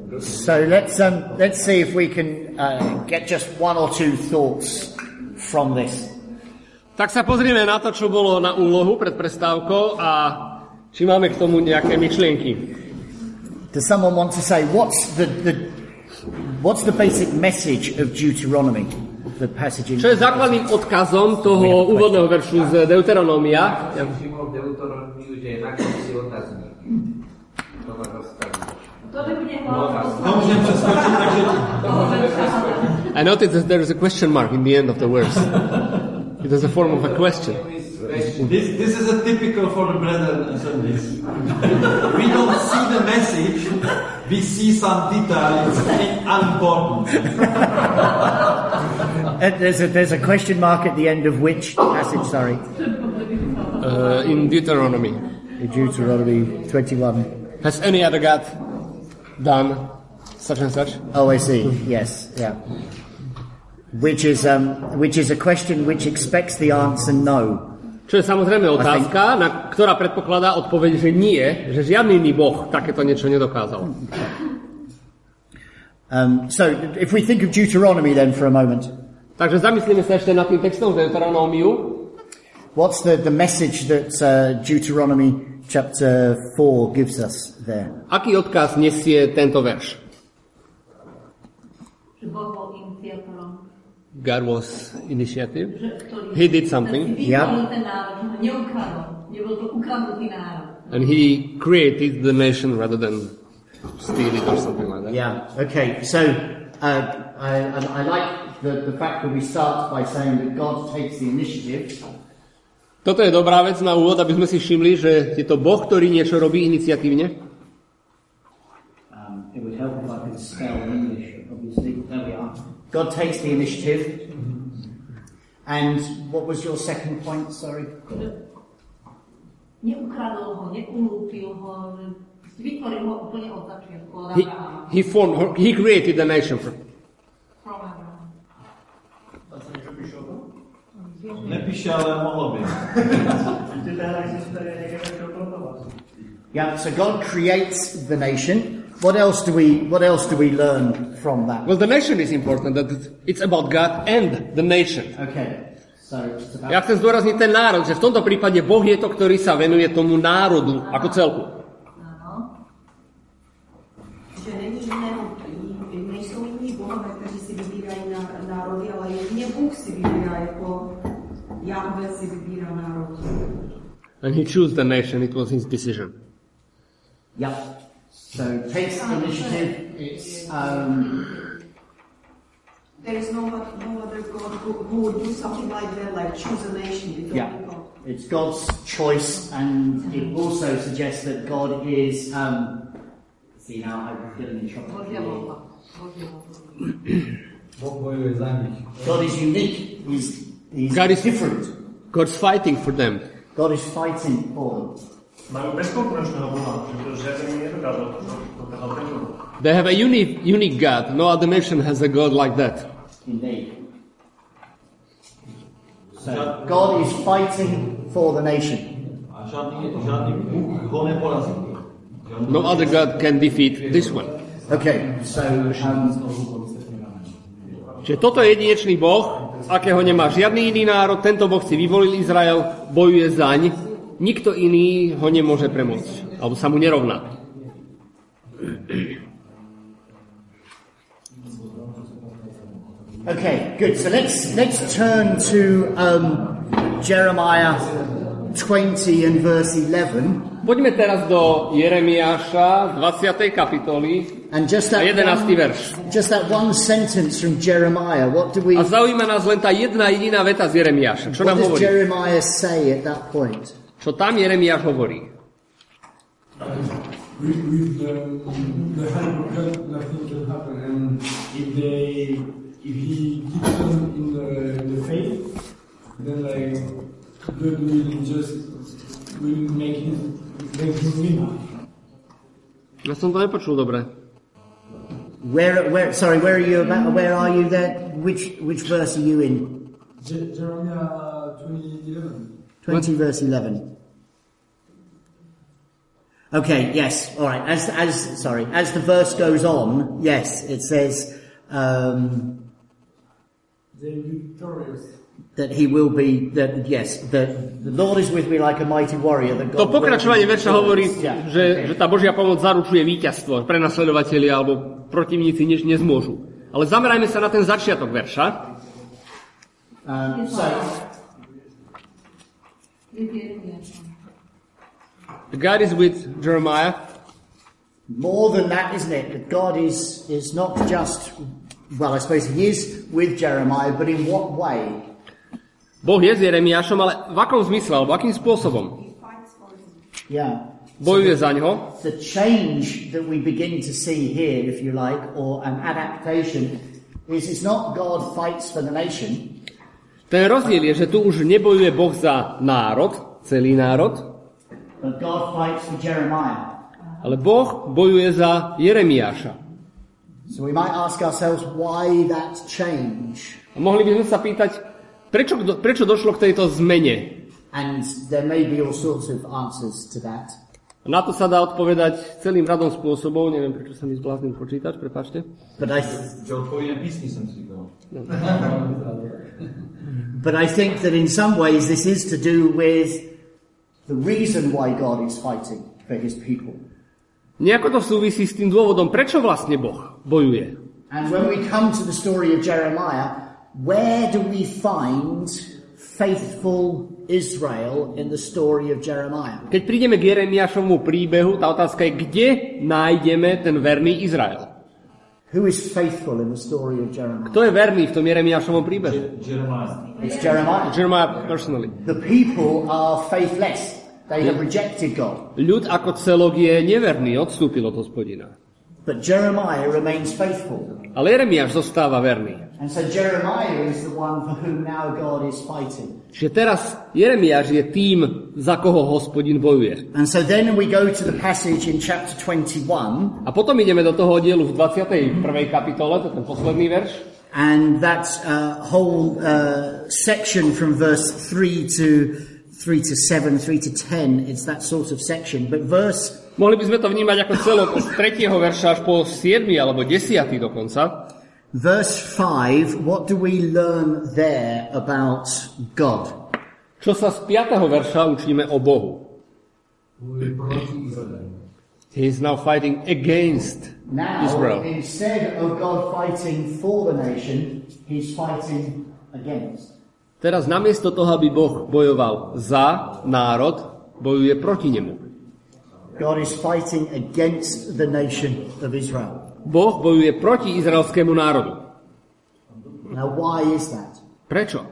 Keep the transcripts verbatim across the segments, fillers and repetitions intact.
So let's um, let's see if we can uh, get just one or two thoughts from this. Tak sa pozrieme na to, čo bolo na úlohu pred prestávkou a či máme k tomu nejaké myšlienky. Does someone want to say what's the, the what's the basic message of Deuteronomy? The passage in Čo je základným odkazom toho úvodného veršu z Deuteronomia? Ja som všimol v Deuteronomiu, že je na konci otáznik. To ma zastaví. To nebude I noticed that there is a question mark in the end of the verse. It is a form of a question. This, this is a typical for the brethren and Sundays. We don't see the message, we see some detail, it's unimportant. there's, a, there's a question mark at the end of which passage, sorry? Uh, in Deuteronomy. In Deuteronomy twenty-one. Has any other God done such and such? Oh, I see. Yes, yeah. Which is um, which is a question which expects the answer no. Čo je samozrejme otázka, na, ktorá predpokladá odpoveď, že nie, že žiadny iný Boh takéto niečo nedokázal. Um, so, if we think of Deuteronomy then for a moment. Takže zamyslíme sa ešte nad tým textom z Deuteronómiu. What's the, the message that uh, Deuteronomy chapter four gives us there? Aký odkaz nesie tento verš? God was initiative. He did something. Yeah. And he created the nation rather than steal it or something like that. Yeah. Okay. So uh, I, I like the, the fact that we start by saying that God takes the initiative. Toto je dobrá vec na úvod, aby sme si všimli, že je to Boh, ktorý niečo robí iniciatívne. Um, it would help if I could spell in English, obviously. There we are. God takes the initiative. And what was your second point? Sorry. He, he formed, he created the nation. Nepíše, ale mohlo by. Yeah, so God creates the nation. What else do we what else do we learn from that? Well, the nation is important, that it's about God and the nation. Okay. So it's about... Ja chcem zdôrazniť ten národ, že v tomto prípade Boh je to, ktorý sa venuje tomu národu ako celku. Áno. Že není iného, nejsou jiní bohové, kteří si vybírají národy, ale jedině Bůh si vybírá, jako Jahve si vybírá národ. And he chose the nation, it was his decision. Yeah. So takes initiative. It's um. There is no, no other God who, who would do something like that, like choose a nation. Yeah, it's God's choice, and it also suggests that God is. Um, see now I'm getting in trouble. God is unique. He's, he's God is different. God's fighting for them. God is fighting for them. They have a unique, unique God. No other nation has a God like that. Indeed. So God is fighting for the nation. No other God can defeat this one. Okay, so um, Čiže toto je jedinečný Boh, z akého nemá žiadny iný národ. Tento Boh si vyvolil Izrael, bojuje zaň. Nikto iný ho nemôže premôcť, alebo sa mu nerovná. Okay, good. So let's let's turn to um, Jeremiah twenty and verse eleven. Poďme teraz do Jeremiáša dvadsiatej kapitoly and just that a jedenásty one, verš. Just that one sentence from Jeremiah. What do we? A zaujíma nás len tá jedna jediná veta z Jeremiáša. Čo What nám does hovorí? Jeremiah say at that point? Čo tam Jeremiáš hovorí? With, with the, the help of God, nothing can happen. And if they, if he keeps them in the, the faith, then like God will just will make him make him win. Ja som to nepočul dobre. Where, where? Sorry, where are you about? Where are you there? Which which verse are you in? Jeremiah twenty eleven. Twenty verse eleven. Okay, yes, all right. As as sorry, as the verse goes on, yes, it says um, They're victorious. that he will be. That yes, that the Lord is with me like a mighty warrior. That To God pokračovanie will be verša hovorí, victorious. Yeah, že, okay. že tá Božia pomoc zaručuje víťazstvo. Prenasledovatelia alebo protivníci nič nezmôžu. Ale zamerajme sa na ten začiatok verša. Um, so, God is with Jeremiah. more than that, isn't it? That God is is not just. Well, I suppose he is with Jeremiah, but in what way? Boh je s Jeremiášom, ale v akom zmysle, alebo akým spôsobom? Yeah. Bojuje za ňo. The change that we begin to see here, if you like, or an adaptation, is it's not God fights for the nation. Ten rozdiel je, že tu už nebojuje Boh za národ, celý národ, But God fights for Jeremiah. ale Boh bojuje za Jeremiáša. So we might ask ourselves why that change. A mohli by sme sa pýtať, prečo, prečo došlo k tejto zmene? And there may be all sorts of answers to that. Na to sa dá odpovedať celým radom spôsobov, neviem, prečo sa mi zbláznil počítač, prepáčte. But I, Že odpovedné písni som si dal. but I think that in some ways this is to do with the reason why God is fighting for his people. Nejako to súvisí s tým dôvodom, prečo vlastne Boh bojuje. And when we come to the story of Jeremiah, where do we find faithful Israel in the story of Jeremiah? Keď prídeme k Jeremiášovmu príbehu, tá otázka je, kde nájdeme ten verný Izrael? Who is faithful in the story of Jeremiah? Kto je verný v tom Jeremiášovom príbehu? Jeremiah. It's Jeremiah. Jeremiah personally. The people are faithless. They have rejected God. Ľud ako celok je neverný, odstúpil od Hospodina. But Jeremiah remains faithful. Ale Jeremiáš zostáva verný. And so Jeremiah is the one for whom now God is fighting. Čiže teraz Jeremiáš je tým, za koho Hospodin bojuje. And so then we go to the passage in chapter twenty-one. A potom ideme do toho dielu v dvadsiatej prvej kapitole, to je ten posledný verš. And that uh, whole uh, section from verse three to three to seven, three to ten, it's that sort of section. But verse Mohli by sme to vnímať ako celok od tretieho verša až po siedmy alebo desiaty dokonca. verse five, what do we learn there about God? Čo sa z piateho verša učíme o Bohu? He is now fighting against Now, Israel. instead of God fighting for the nation, he's fighting against. Teraz namiesto toho, aby Boh bojoval za národ, bojuje proti nemu. God is fighting against the nation of Israel. Boh bojuje proti izraelskému národu. Now, why is that? Prečo?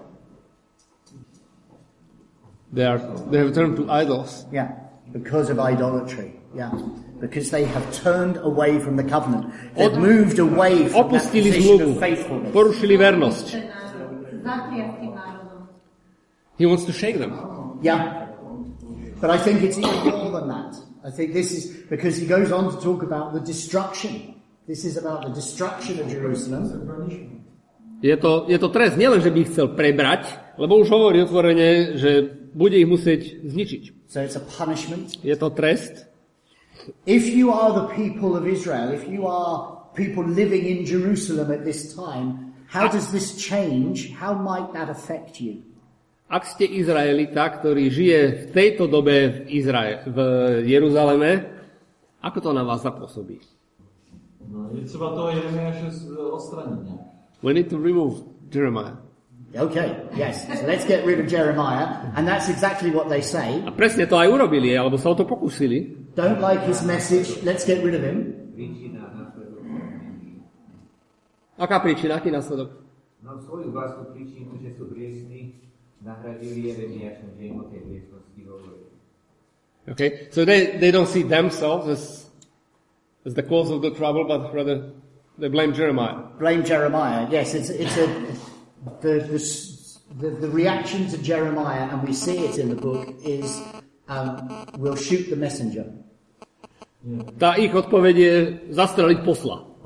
They, are, they have turned to idols. Yeah, because of idolatry. Yeah, because they have turned away from the covenant. They've Od- moved away from that Opustili position zmluvu, of faithfulness. porušili vernosť. Zatria s tým národom. He wants to shake them. Yeah, but I think it's even more than that. I think this is because he goes on to talk about the destruction. This is about the destruction of Jerusalem. Je to, je to trest, nielen, že by ich chcel prebrať, lebo už hovorí otvorene, že bude ich musieť zničiť. So it's a punishment. Je to trest. If you are the people of Israel, if you are people living in Jerusalem at this time, how does this change? How might that affect you? Ak ste Izraelita, ktorý žije v tejto dobe v, Izrael, v Jeruzaleme, ako to na vás zapôsobí? No, je třeba toho Jeremiáše odstraniť nejak. We need to remove Jeremiah. Okay, yes. So let's get rid of Jeremiah. And that's exactly what they say. A presne to aj urobili, alebo sa o to pokúsili. Don't like his message, let's get rid of him. Príčina nasledovania. Aká príčina, aký následok? No svoju vlastnú príčinu, že sú hriešní, nahradili Jeremiášom, že im o tej hriešnosti hovorí. Okay, so they, they don't see themselves as, as the cause of the trouble, but rather they blame Jeremiah. Blame Jeremiah. Yes, it's it's a the the the, the reaction to Jeremiah, and we see it in the book, is um, we'll shoot the messenger. Tá ich odpoveď je zastreliť posla. Or, or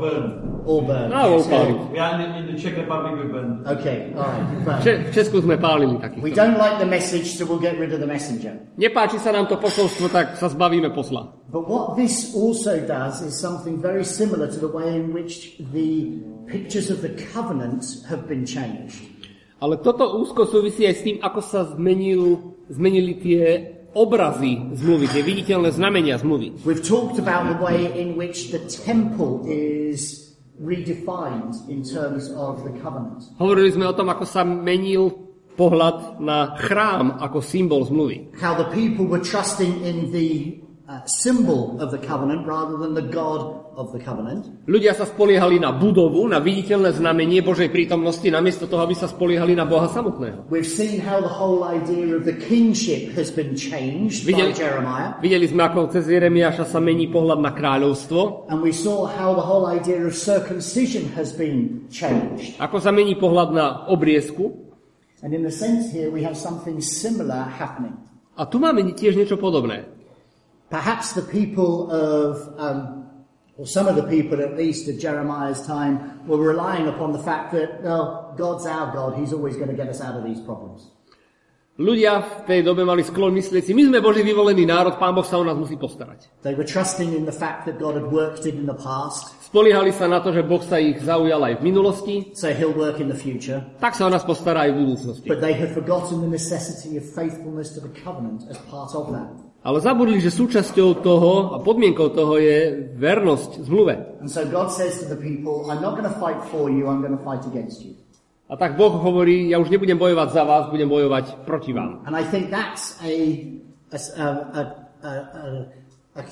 burn. Or burn. No, Yes, upáliť. Yeah, in, in the Czech Republic we burn. Okay, all right. burn. Če- v Česku sme pálili takých. We don't like the message, so we'll get rid of the messenger. Nepáči sa nám to posolstvo, tak sa zbavíme posla. But what this also does is something very similar to the way in which the pictures of the covenant have been changed. Ale toto úzko súvisí aj s tým, ako sa zmenil, zmenili tie obrazy zmluvy, tie viditeľné znamenia zmluvy. We've talked about the way in which the temple is redefined in terms of the covenant. Hovorili sme o tom, ako sa menil pohľad na chrám ako symbol zmluvy. How the people were trusting in the uh, symbol of the covenant rather than the God of the covenant. Ľudia sa spoliehali na budovu, na viditeľné znamenie Božej prítomnosti, namiesto toho, aby sa spoliehali na Boha samotného. We've seen how the whole idea of the kingship has been changed Videli, by Jeremiah. videli sme, ako cez Jeremiáša sa mení pohľad na kráľovstvo, And we saw how the whole idea of circumcision has been changed. ako sa mení pohľad na obriezku. And in a sense here we have something similar happening. A tu máme tiež niečo podobné. Perhaps the people of, um, or some of the people at least of Jeremiah's time were relying upon the fact that, well, God's our God, He's always going to get us out of these problems. Ľudia v tej dobe mali sklon myslieť si, my sme Boží vyvolený národ, Pán Boh sa o nás musí postarať. They were trusting in the fact that God had worked it in the past, Spoliehali sa na to, že Boh sa ich zaujal aj v minulosti, so He'll work in the future. tak sa o nás postará aj v budúcnosti. But they had forgotten the necessity of faithfulness to the covenant as part of that. Ale zabudli, že súčasťou toho a podmienkou toho je vernosť zmluve. And so God says to the people, I'm not going to fight for you, I'm going to fight against you. A tak Boh hovorí, ja už nebudem bojovať za vás, budem bojovať proti vám. And I think that's a, a, a, a, a, a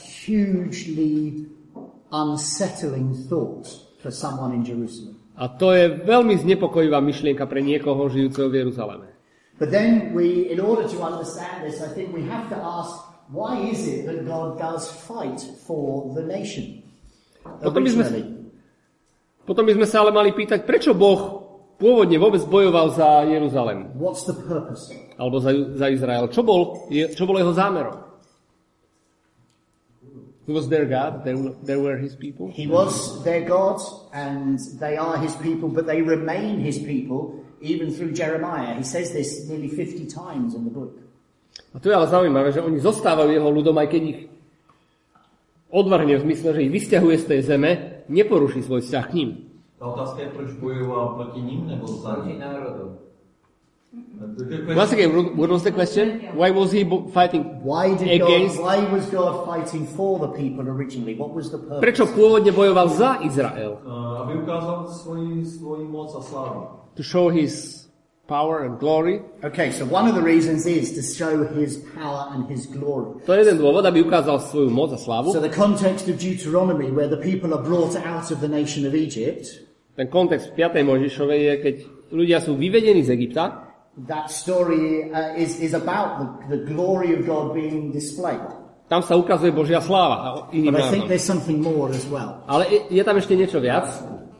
hugely unsettling thought for someone in Jerusalem. A to je veľmi znepokojivá myšlienka pre niekoho žijúceho v Jeruzaleme. But then we, in order to understand this, I think we have to ask, why is it that God does fight for the nation? Potom by sme, Originally. potom by sme sa ale mali pýtať, prečo Boh pôvodne vôbec bojoval za Jeruzalem, What's the purpose? alebo za, za Izrael. Čo bol, je, čo bol jeho zámerom? He was their God, there, there were his people. He was their God, and they are his people, but they remain his people, even through Jeremiah. He says this nearly fifty times in the book. A to je ale zaujímavé, že oni zostávajú jeho ľudom, aj keď ich odvrhne v zmysle, že ich vysťahuje z tej zeme, neporuší svoj vzťah k ním. Ta otázka je, proč bojoval proti ním nebo za Proti ním? národom. Once again, what was the question? Why was he bo- fighting Why did against? God, why was God fighting for the people originally? What was the purpose? Prečo pôvodne bojoval za Izrael? Uh, aby ukázal svoji, svoji moc a slávu. To show his power and glory. Okay, so one of the reasons is to show his power and his glory. To je jeden dôvod, aby ukázal svoju moc a slávu. So the context of Deuteronomy, where the people are brought out of the nation of Egypt, Ten kontext v piatej Mojžišovej je, keď ľudia sú vyvedení z Egypta, that story uh, is, is about the, the glory of God being displayed. tam sa ukazuje Božia sláva a iným But I think národom. there's something more as well. Ale je, je tam ešte niečo viac.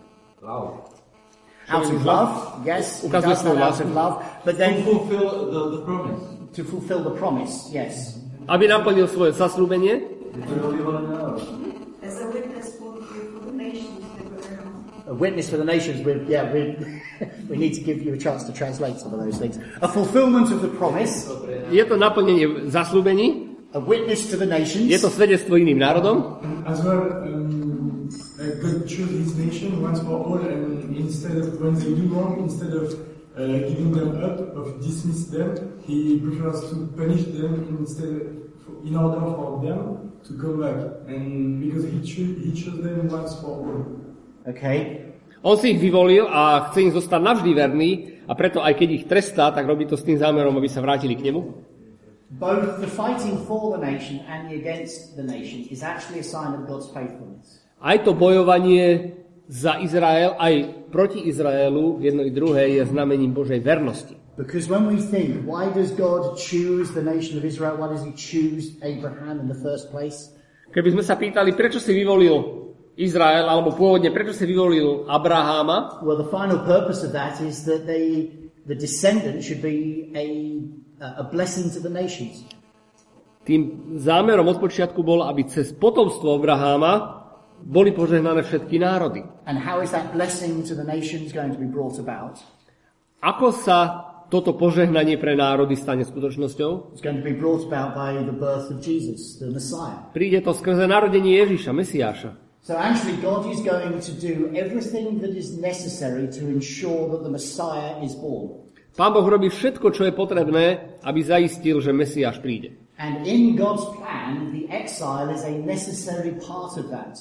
Love. Out of love, yes, he Ukazuje does svoj that out lásku. of love, but To then fulfill the, the promise. to fulfill the promise, yes. Aby naplnil svoje zasľúbenie, Je to jeho vyvolený národ. As a witness for the, for the nations that were there. A witness for the nations, we, yeah, we, we need to give you a chance to translate some of those things. A fulfillment of the promise, je to naplnenie zasľúbení, a witness to the nations, je to svedectvo iným národom, As well, um, uh, God chose His nation once for all, and instead of when they do wrong, instead of uh, giving them up, of dismiss them, He prefers to punish them instead, in order for them to come back, and because He cho- He chose them once for all. okay. on si ich vyvolil a chce im zostať navždy verný a preto aj keď ich trestá, tak robí to s tým zámerom, aby sa vrátili k nemu. Both the fighting for the nation and the against the nation is actually a sign of God's faithfulness. Aj to bojovanie za Izrael, aj proti Izraelu, jedno i druhé, je znamením Božej vernosti. Because when we think, why does God choose the nation of Israel? Why does He choose Abraham in the first place? Keby sme sa pýtali, prečo si vyvolil Izrael, alebo pôvodne, prečo si vyvolil Abraháma, Well, the final purpose of that is that they, the descendant should be a, a blessing to the nations. tým zámerom od počiatku bol, aby cez potomstvo Abraháma boli požehnané všetky národy. And how is that blessing to the nations going to be brought about? Ako sa toto požehnanie pre národy stane skutočnosťou? It's going to be brought about by the birth of Jesus, the Messiah. Príde to skrze narodenie Ježiša, Mesiáša. So actually God is going to do everything that is necessary to ensure that the Messiah is born. Pán Boh robí všetko, čo je potrebné, aby zaistil, že Mesiáš príde. And in God's plan, the exile is a necessary part of that.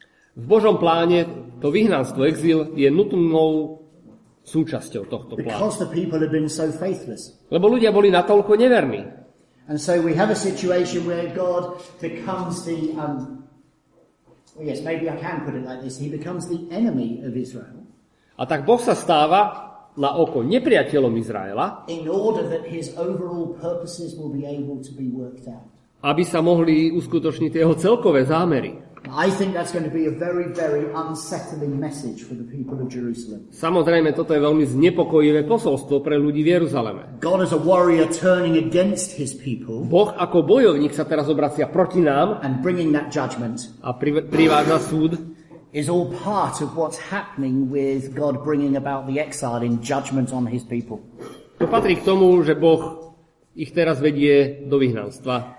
V Božom pláne to vyhnanstvo, exil je nutnou súčasťou tohto plánu. Because the people have been so faithless. Lebo ľudia boli natoľko neverní. And so we have a situation where God becomes the, um, well, yes, maybe I can put it like this, he becomes the enemy of Israel. A tak Boh sa stáva na oko nepriateľom Izraela, in order that his overall purposes will be able to be worked out. aby sa mohli uskutočniť jeho celkové zámery. I think that's going to be a very, very unsettling message for the people of Jerusalem. Samozrejme, toto je veľmi znepokojivé posolstvo pre ľudí v Jeruzaleme. God as a warrior turning against his people Boh ako bojovník sa teraz obracia proti nám and bringing that judgment a pri, privádza súd. is all part of what's happening with God bringing about the exile in judgment on his people. To patrí k tomu, že Boh ich teraz vedie do vyhnanstva.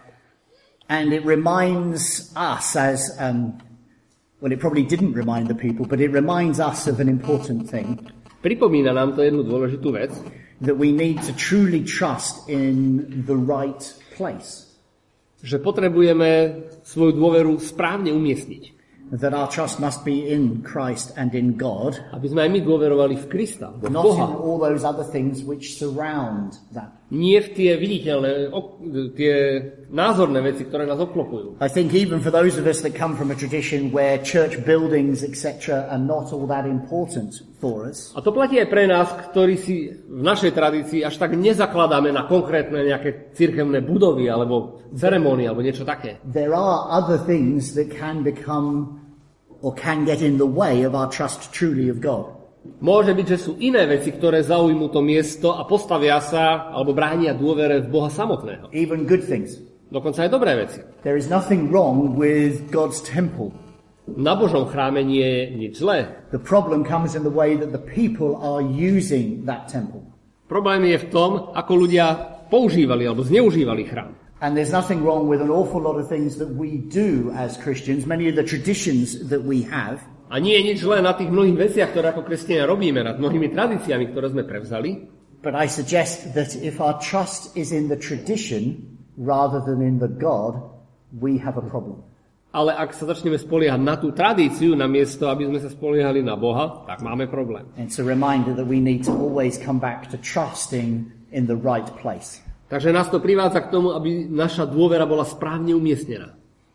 And it reminds us as, um, well, it probably didn't remind the people, but it reminds us of an important thing. Pripomína nám to jednu dôležitú vec, That we need to truly trust in the right place. že potrebujeme svoju dôveru správne umiestniť. That our trust must be in Christ and in God, Aby sme aj my dôverovali v Krista, v not Boha. in all those other things which surround that. Nie v tie viditeľné, ok- tie názorné veci, ktoré nás obklopujú. I think even for those of us that come from a tradition where church buildings, et cetera, are not all that important for us, A to platí aj pre nás, ktorí si v našej tradícii až tak nezakladáme na konkrétne nejaké cirkevné budovy alebo ceremónie alebo niečo také. there are other things that can become or can get in the way of our trust truly of God. Môže byť, že sú iné veci, ktoré zaujmú to miesto a postavia sa alebo bránia dôvere v Boha samotného. Even good things. Dokonca aj dobré veci. There is nothing wrong with God's temple. Na Božom chráme nie je nič zlé. The problem comes in the way that the people are using that temple. Problém je v tom, ako ľudia používali alebo zneužívali chrám. And there's nothing wrong with an awful lot of things that we do as Christians, many of the traditions that we have. A nie je nič zlé na tých mnohých veciach, ktoré ako kresťania robíme, nad mnohými tradíciami, ktoré sme prevzali. But I suggest that if our trust is in the tradition rather than in the God, we have a problem. Ale ak sa začneme spoliehať na tú tradíciu, namiesto aby sme sa spoliehali na Boha, tak máme problém. And it's a reminder that we need to always come back to trusting in the right place. Takže nás to privádza k tomu, aby naša dôvera bola správne umiestnená.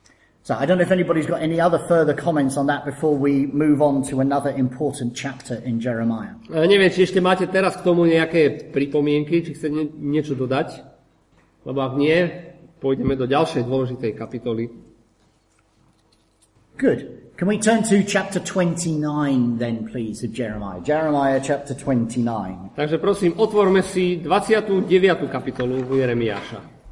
So I don't know if anybody's got any other further comments on that before we move on to another important chapter in Jeremiah. Ja neviem, či ešte máte teraz k tomu nejaké pripomienky, či chcete nie, niečo dodať. Lebo ak nie, pôjdeme do ďalšej dôležitej kapitoly. Good. Can we turn to chapter twenty-nine then, please, of Jeremiah? Jeremiah chapter twenty-nine. Takže prosím, otvorme si dvadsiatu deviatu kapitolu Jeremiáša.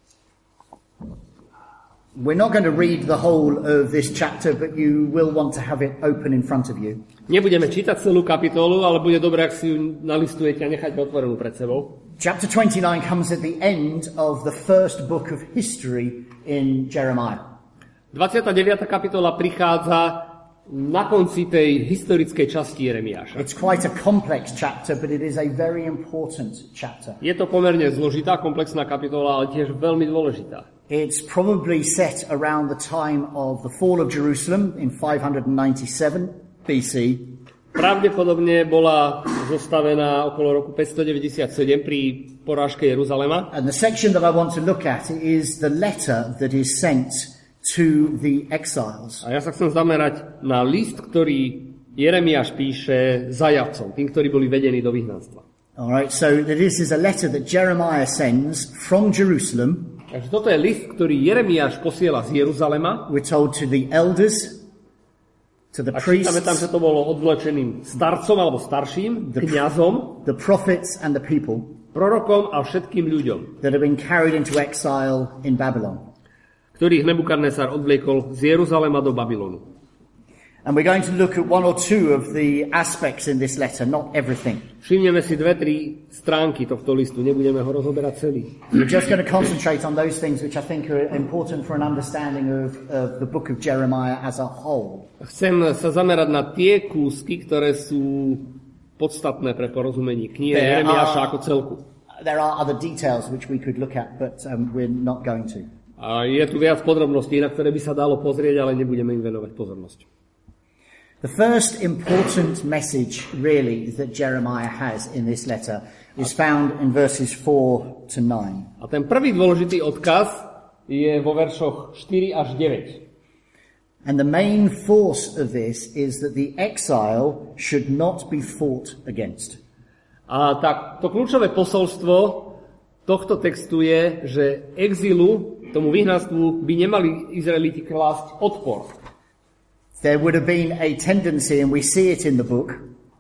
We're not going to read the whole of this chapter, but you will want to have it open in front of you. Nebudeme čítať celú kapitolu, ale bude dobré, ak si ju nalistujete a necháte otvorenú pred sebou. Chapter twenty-nine comes at the end of the first book of history in Jeremiah. dvadsiata deviata kapitola prichádza na konci tej historickej časti Jeremiáša. It's quite a complex chapter, but it is a very important chapter. Je to pomerne zložitá, komplexná kapitola, ale tiež veľmi dôležitá. It's probably set around the time of the fall of Jerusalem in five ninety-seven B C. Pravdepodobne bola zostavená okolo roku päťstodeväťdesiatsedem pri porážke Jeruzalema. And the section that I want to look at is the letter that is sent to the exiles. A ja sa chcem zamerať na list, ktorý Jeremiáš píše zajatcom, tým, ktorí boli vedení do vyhnanstva. All right, so this is a letter that Jeremiah sends from Jerusalem. Takže toto je list, ktorý Jeremiáš posiela z Jeruzalema. We're told to the elders, to the A priests, čítame tam, že to bolo odvlečeným starcom alebo starším, kňazom, the prophets and the people prorokom a všetkým ľuďom, that have been carried into exile in Babylon. ktorých Nebukadnesar odvliekol z Jeruzalema do Babylonu. And we're going to look at one or two of the aspects in this letter, not everything. Všimneme si dve, tri stránky tohto listu, nebudeme ho rozoberať celý. We're just going to concentrate on those things which I think are important for an understanding of, of the book of Jeremiah as a whole. Chcem sa zamerať na tie kúsky, ktoré sú podstatné pre porozumenie knihy Jeremiáša ako celku. There are other details which we could look at, but um, we're not going to. A je tu viac podrobností, na ktoré by sa dalo pozrieť, ale nebudeme im venovať pozornosť. The first important message, really, that Jeremiah has in this letter is found in verses four to nine. A ten prvý dôležitý odkaz je vo veršoch štyri až deväť. And the main force of this is that the exile should not be fought against. A tak to kľúčové posolstvo tohto textu je, že exilu, tomu vyhnanstvu, by nemali Izraeliti klásť odpor. There would have been a tendency, and we see it in the book,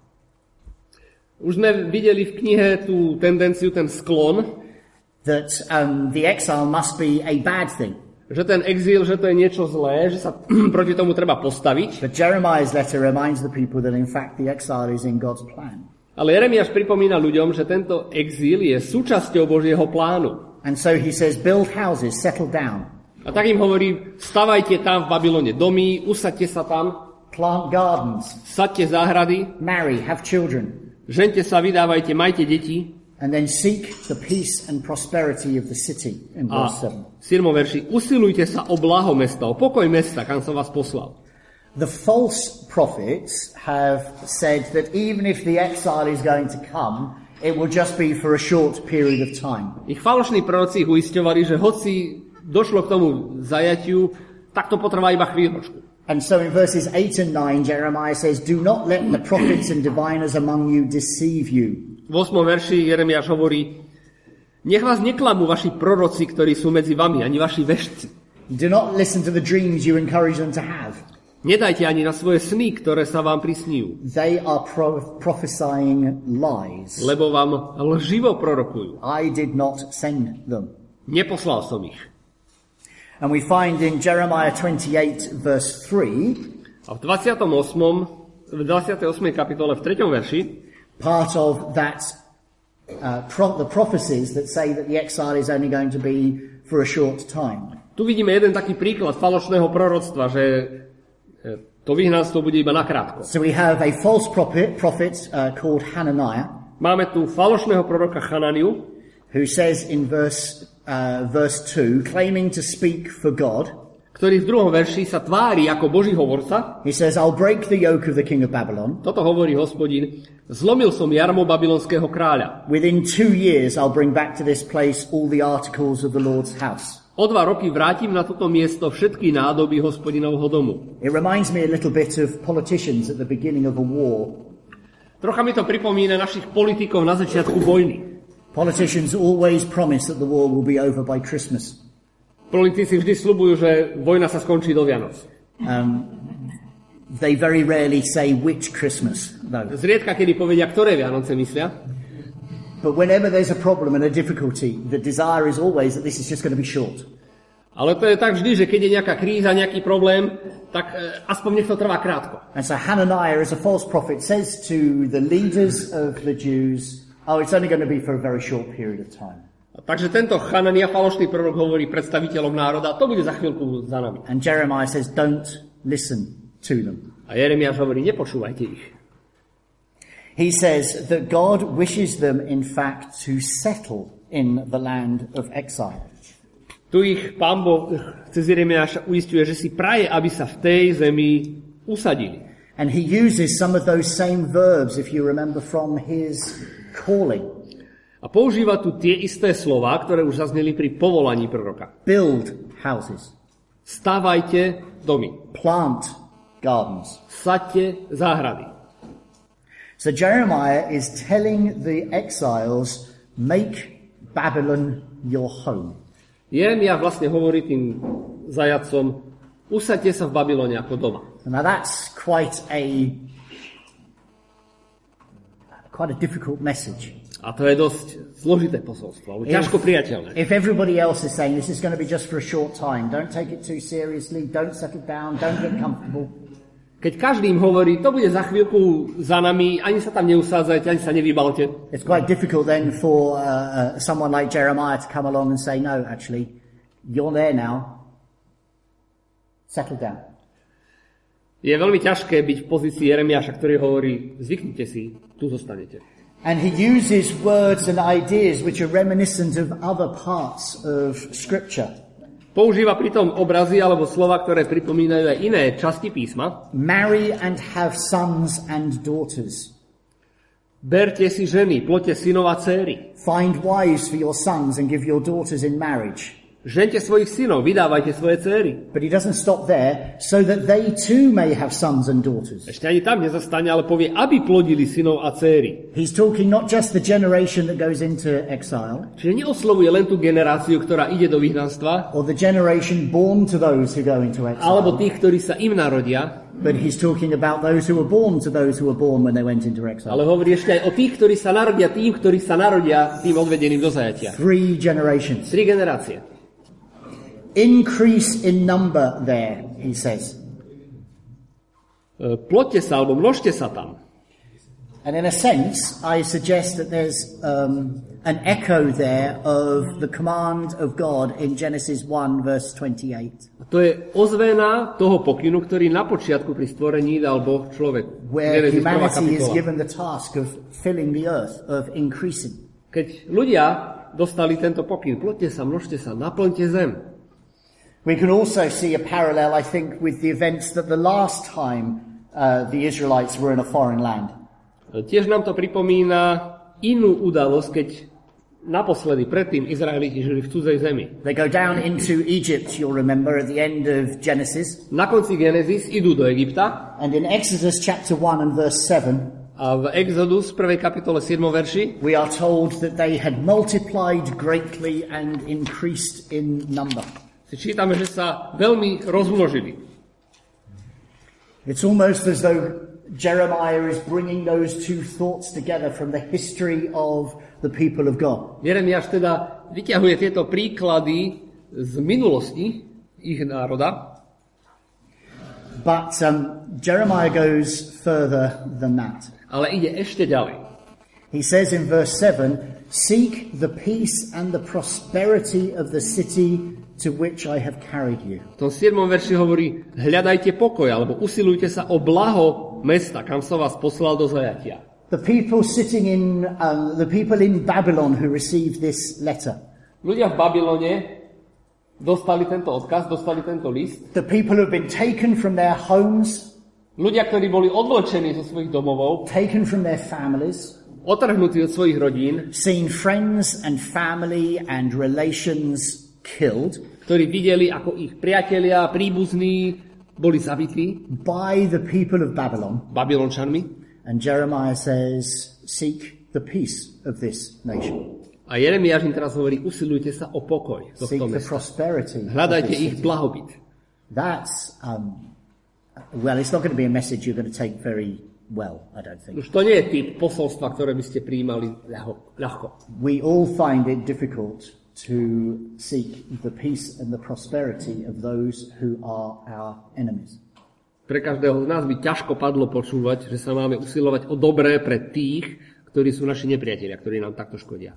už sme videli v knihe tú tendenciu, ten sklon, that um, the exile must be a bad thing. že ten exil, že to je niečo zlé, že sa proti tomu treba postaviť. But Jeremiah's letter reminds the people that in fact the exile is in God's plan. Ale Jeremiáš pripomína ľuďom, že tento exil je súčasťou Božieho plánu. And so he says, build houses, settle down. A tak im hovorí, stavajte tam v Babylone domy, usaďte sa tam, Plant gardens, saďte záhrady, marry, have children, žente sa, vydávajte, majte deti. and then seek the peace and prosperity of the city in A verse seven. v siedmom verši, usilujte sa o blaho mesta, o pokoj mesta, kam som vás poslal. The false prophets have said that even if the exile is going to come, it will just be for a short period of time. Ich falošní proroci ich uisťovali, že hoci došlo k tomu zajatiu, tak to potrvá iba chvíľočku. And so in verses eight and nine, Jeremiah says, do not let the prophets and diviners among you deceive you. V ôsmom verši Jeremiáš hovorí, nech vás neklamú vaši proroci, ktorí sú medzi vami, ani vaši vešci. Do not listen to the dreams you encourage them to have. Nedajte ani na svoje sny, ktoré sa vám prisníjú, They are pro- prophesying lies. lebo vám lživo prorokujú. I did not send them. Neposlal som ich. And we find in Jeremiah twenty-eight verse three, A v dvadsiatom ôsmom v dvadsiatej ôsmej kapitole v treťom verši part of that, uh, pro- the prophecies that say that the exile is only going to be for a short time. tu vidíme jeden taký príklad falošného proroctva, že to vyhnanstvo bude iba nakrátko. So we have a false prophet, prophet uh, called Hananiah, Máme tu falošného proroka Chananiu, who says in verse uh, verse two, claiming to speak for God, ktorý v druhom verši sa tvári ako Boží hovorca. he says, I'll break the yoke of the king of Babylon. Toto hovorí Hospodin. Zlomil som jarmo babylonského kráľa. Within two years, I'll bring back to this place all the articles of the Lord's house. O dva roky vrátim na toto miesto všetky nádoby Hospodinovho domu. It reminds me a little bit of politicians at the beginning of a war. Trocha mi to pripomína našich politikov na začiatku vojny. Politicians always promise that the war will be over by Christmas. Politici vždy sľubujú, že vojna sa skončí do Vianoc. Um, they very rarely say which Christmas, though. Zriedka, kedy povedia, ktoré Vianoce myslia. But whenever there's a problem and a difficulty, the desire is always that this is just going to be short. Ale to je tak vždy, že keď je nejaká kríza, nejaký problém, tak e, aspoň nech to trvá krátko. And so Hananiah, as a false prophet, says to the leaders of the Jews, oh, it's only going to be for a very short period of time. A takže tento Chanania, falošný prorok, hovorí predstaviteľom národa, to bude za chvíľku za nami. And Jeremiah says, don't listen to them. A Jeremiáš hovorí, nepočúvajte ich. He says that God wishes them, in fact, to settle in the land of exile. Tu ich Pán Boh cez Jeremiáša uisťuje, že si praje, aby sa v tej zemi usadili. And he uses some of those same verbs, if you remember, from his calling. A používa tu tie isté slová, ktoré už zazneli pri povolaní proroka. Build houses. Stávajte domy. Plant gardens. Saďte záhrady. So Jeremiah is telling the exiles, make Babylon your home. Jeremiáš vlastne hovorí tým zajatcom, usaďte sa v Babylone ako doma. Now that's quite a quite a difficult message. A to je dosť zložité posolstvo, alebo ťažko priateľné. If everybody else is saying this is going to be just for a short time, don't take it too seriously, don't settle down, don't get comfortable. Keď každý im hovorí, to bude za chvíľku za nami, ani sa tam neusádzajte, ani sa nevybalte. It's quite difficult then for uh, uh, someone like Jeremiah to come along and say, no, actually, you're there now. Settle down. Je veľmi ťažké byť v pozícii Jeremiáša, ktorý hovorí, zvyknite si, tu zostanete. And he uses words and ideas which are reminiscent of other parts of Scripture. Používa pritom obrazy alebo slova, ktoré pripomínajú aj iné časti písma. Marry and have sons and daughters. Berte si ženy, ploďte synov a dcéry. Find wives for your sons and give your daughters in marriage. Žente svojich synov, vydávajte svoje dcéry. But he doesn't stop there, so that they too may have sons and daughters. Ešte ani tam nezastane, ale povie, aby plodili synov a dcéry. He's talking not just the generation that goes into exile, Čiže neoslovuje len tú generáciu, ktorá ide do vyhnanstva, or the generation born to those who go into alebo exile, tých, ktorí sa im narodia, but he's talking about those who were born to those who were born when they went into exile. ale hovorí ešte aj o tých, ktorí sa narodia tým, ktorí sa narodia tým odvedeným do zajatia. Three generations. Tri generácie. Increase in number there, he says. Ploďte sa, alebo množte sa tam. And in a sense, I suggest that there's um, an echo there of the command of God in Genesis one, verse twenty-eight. A to je ozvena toho pokynu, ktorý na počiatku pri stvorení dal Boh človeku. Where Genesis prvá humanity is kapitola. given the task of filling the earth, of increasing. Keď ľudia dostali tento pokyn, ploďte sa, množte sa, naplňte zem. We can also see a parallel, I think, with the events that the last time uh, the Israelites were in a foreign land. Tiež nám to pripomína inú udalosť, keď naposledy predtým Izraeliti žili v cudzej zemi. They go down into Egypt, you'll remember, at the end of Genesis. Na konci Genesis idú do Egypta And in Exodus chapter one and verse seven, a v Exodus prvej kapitole siedmom verši we are told that they had multiplied greatly and increased in number. si čítame, že sa veľmi rozmnožili. It's almost as though Jeremiah is bringing those two thoughts together from the history of the people of God. Jeremiáš teda vyťahuje tieto príklady z minulosti ich národa. But um, Jeremiah goes further than that. Ale ide ešte ďalej. He says in verse seven, seek the peace and the prosperity of the city to which I have carried you. V tom siedmom verši hovorí, hľadajte pokoj, alebo usilujte sa o blaho mesta, kam som vás poslal do zajatia. The people sitting in, um, the people in Babylon who received this letter. Ľudia v Babylone dostali tento odkaz, dostali tento list. The people who have been taken from their homes, Ľudia, ktorí boli odvlečení zo svojich domovov, taken from their families, otrhnutí od svojich rodín, seen friends and family and relations killed ktorí videli, ako ich priatelia, príbuzní boli zabití by the people of Babylon. Babylončanmi. And Jeremiah says, seek the peace of this nation. A Jeremiáš im teraz hovorí, usilujte sa o pokoj Seek tohto the mesta. prosperity of Hľadajte this ich city. blahobyt. That's, um, well, it's not going to be a message you're going to take very well, I don't think. Už to nie je typ posolstva, ktoré by ste prijímali ľahko. We all find it difficult to seek the peace and the prosperity of those who are our enemies. Pre každého z nás by ťažko padlo počúvať, že sa máme usilovať o dobré pre tých, ktorí sú naši nepriatelia, ktorí nám takto škodia.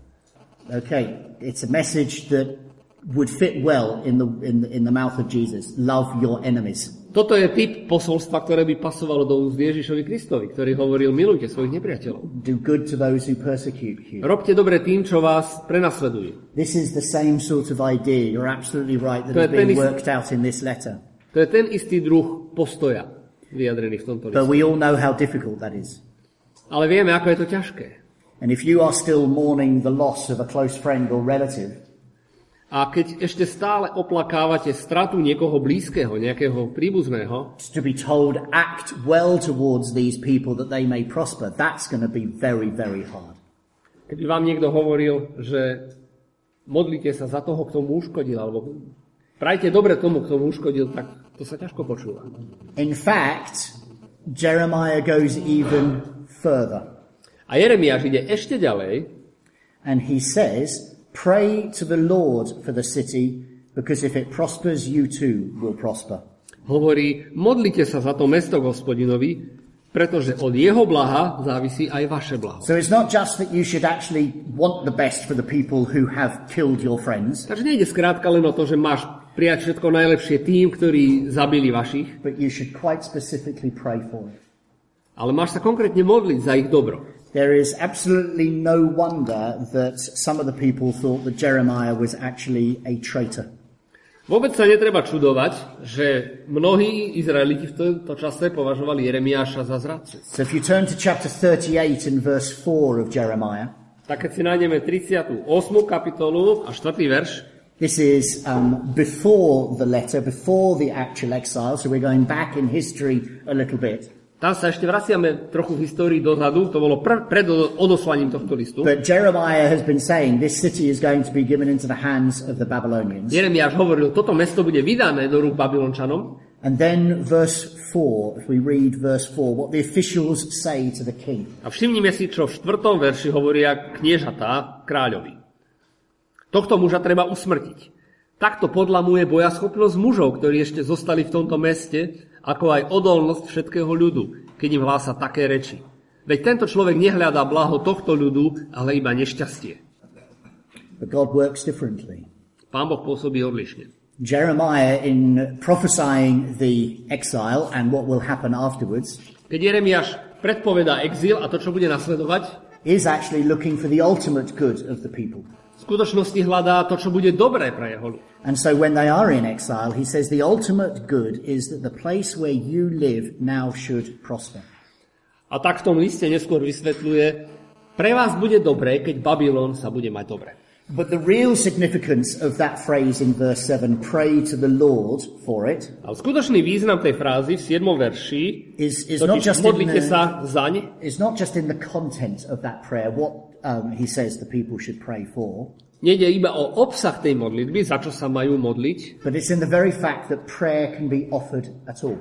Okay, it's a message that would fit well in the, in the, in the mouth of Jesus. Love your enemies. Toto je typ posolstva, ktoré by pasovalo do úst Ježišovi Kristovi, ktorý hovoril, milujte svojich nepriateľov. Do good to those who persecute you. Robte dobre tým, čo vás prenasledujú. This is the same sort of idea. You're absolutely right that To is je ten being ist- worked out in this letter. To je ten istý druh postoja vyjadrený v tomto But liste. we all know how difficult that is. Ale vieme, ako je to ťažké. And if you are still mourning the loss of a close friend or relative, A keď ešte stále oplakávate stratu niekoho blízkeho, nejakého príbuzného, to be told act well towards these people that they may prosper, that's going to be very, very hard. keby vám niekto hovoril, že modlite sa za toho, kto mu uškodil, alebo prajte dobre tomu, kto mu uškodil, tak to sa ťažko počúva. In fact, Jeremiah goes even further. A Jeremiáš ide ešte ďalej And he says, pray to the Lord for the city, because if it prospers, you too will prosper. Hovorí, modlite sa za to mesto Hospodinovi, pretože od jeho blaha závisí aj vaše blaho. So it's not just that you should actually want the best for the people who have killed your friends, Takže nejde skrátka len o to, že máš prijať všetko najlepšie tým, ktorí zabili vašich, but you should quite specifically pray for it. ale máš sa konkrétne modliť za ich dobro. There is absolutely no wonder that some of the people thought that Jeremiah was actually a traitor. Vôbec sa netreba čudovať, že mnohí Izraeliti v tomto čase považovali Jeremiáša za zradcu. So if you turn to chapter thirty-eight and verse four of Jeremiah, Tak keď si nájdeme tridsiatu ôsmu kapitolu a štvrtý verš, this is um, before the letter, before the actual exile, so we're going back in history a little bit. tam sa ešte vraciame trochu v histórii dozadu, to bolo pr- pred odoslaním tohto listu. But Jeremiah has been saying this city is going to be given into the hands of the Babylonians. Jeremiáš hovoril, toto mesto bude vydané do rúk Babylončanom. And then verse four, if we read verse four, what the officials say to the king. A všimnime si, čo v štvrtom verši hovoria kniežatá kráľovi. Tohto muža treba usmrtiť. Takto podlamuje bojaschopnosť mužov, ktorí ešte zostali v tomto meste, ako aj odolnosť všetkého ľudu, keď im hlása také reči. Veď tento človek nehľadá blaho tohto ľudu, ale iba nešťastie. But God works differently. Pán Boh pôsobí odlišne. Jeremiah, in prophesying the exile and what will happen afterwards, Keď Jeremiáš predpovedá exil a to, čo bude nasledovať, is actually looking for the ultimate good of the people. v skutočnosti hľadá to, čo bude dobré pre jeho ľud. And so when they are in exile, he says the ultimate good is that the place where you live now should prosper. A tak v tom liste neskôr vysvetľuje, pre vás bude dobré, keď Babylon sa bude mať dobre. But the real significance of that phrase in verse seven, pray to the Lord for it, Ale skutočný význam tej frázy v siedmom verši, is, is not totiž just in modlite the, sa zaň, is not just in the content of that prayer, what um, he says the people should pray for, nejde iba o obsah tej modlitby, za čo sa majú modliť, but it's in the very fact that prayer can be offered at all.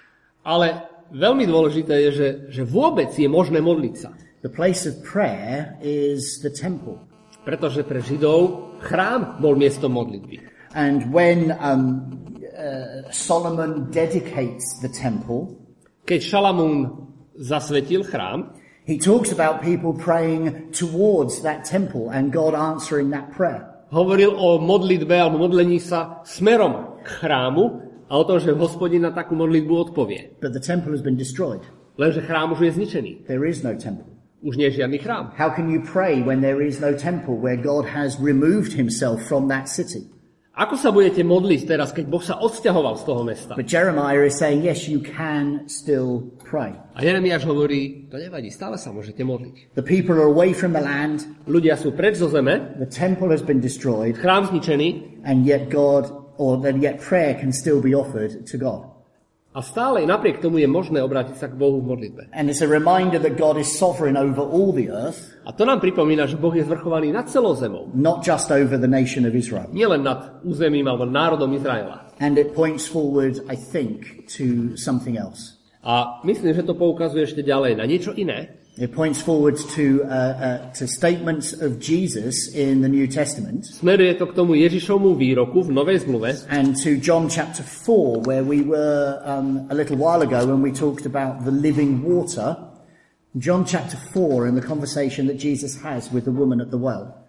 ale veľmi dôležité je, že, že vôbec je možné modliť sa. The place of prayer is the temple. Pretože pre Židov chrám bol miestom modlitby. And when um, uh, Solomon dedicates the temple, Keď Šalamún zasvetil chrám, he talks about people praying towards that temple and God answering that prayer. hovoril o modlitbe alebo modlení sa smerom k chrámu a o tom, že Hospodin na takú modlitbu odpovie. But the temple has been destroyed. Lenže chrám už je zničený. There is no temple. Už nie je žiadny chrám. How can you pray when there is no temple where God has removed himself from that city? Ako sa budete modliť teraz, keď Boh sa odsťahoval z toho mesta? But Jeremiah is saying, yes, you can still pray. A Jeremiáš hovorí, to nevadí, stále sa môžete modliť. The people are away from the land, Ľudia sú preč zo zeme, the temple has been destroyed, chrám zničený and yet God, or then yet prayer can still be offered to God. a stále napriek tomu je možné obrátiť sa k Bohu v modlitbe. And it's a reminder that God is sovereign over all the earth, A to nám pripomína, že Boh je zvrchovaný nad celou zemou. not just over the nation of Israel. Nielen nad územím alebo národom Izraela. And it points forward, I think, to something else. A myslím, že to poukazuje ešte ďalej na niečo iné. It points forward to, uh, uh, to statements of Jesus in the New Testament Smeruje to k tomu Ježišovmu výroku v Novej zmluve and to John chapter four, where we were um, a little while ago when we talked about the living water. John chapter four and the conversation that Jesus has with the woman at the well.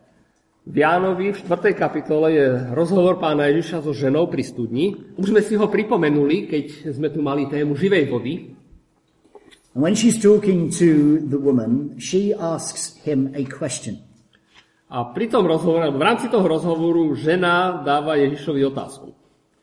v Jánovi v štvrtej kapitole je rozhovor pána Ježiša so ženou pri studni. Už sme si ho pripomenuli, keď sme tu mali tému živej vody. And when she's talking to the woman, she asks him a question. A pri tom rozhovore, v rámci toho rozhovoru žena dáva Ježišovi otázku.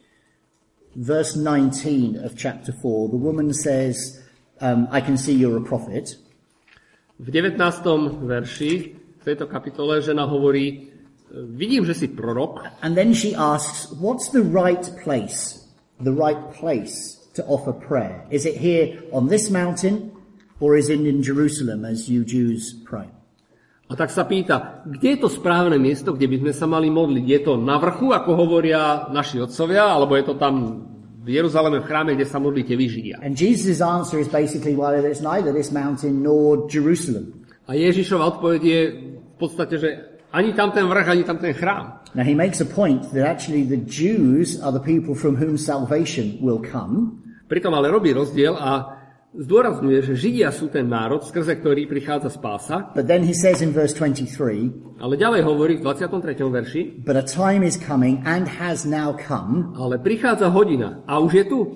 Verse nineteen of chapter four, the woman says, um, I can see you're a prophet. V devätnástom verši v tejto kapitole žena hovorí, vidím, že si prorok. And then she asks, what's the right place, the right place to offer prayer? Is it here on this mountain or is it in Jerusalem as you Jews pray? A tak sa pýta, kde je to správne miesto, kde by sme sa mali modliť? Je to na vrchu, ako hovoria naši otcovia, alebo je to tam v Jeruzaleme v chráme, kde sa modlíte vy Židia? And Jesus' answer is basically, well, it's neither this mountain nor Jerusalem. A Ježišova odpoveď je v podstate, že Ani tam ten vrch, ani tam ten chrám. Now he makes a point that actually the Jews are the people from whom salvation will come. Pritom ale robí rozdiel a zdôrazňuje, že Židia sú ten národ, skrze ktorý prichádza spása. But then he says in verse twenty-three, ale ďalej hovorí v dvadsiatom treťom verši, but a time is coming and has now come, ale prichádza hodina a už je tu,